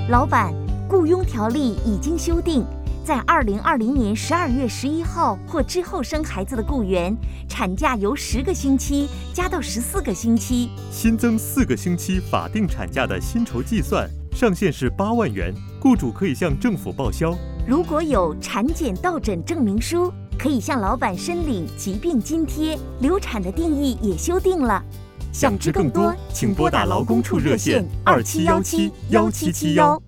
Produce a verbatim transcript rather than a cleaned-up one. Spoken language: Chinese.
老板，雇佣条例已经修订，在二零二零年十二月十一号或之后生孩子的雇员，产假由十个星期加到十四个星期， 新增四个星期法定产假的薪酬计算上限是八万元，雇主可以向政府报销。 如果有产检到诊证明书，可以向老板申领疾病津贴。流产的定义也修订了。 想知更多，请拨打劳工处热线二七幺七幺七七幺。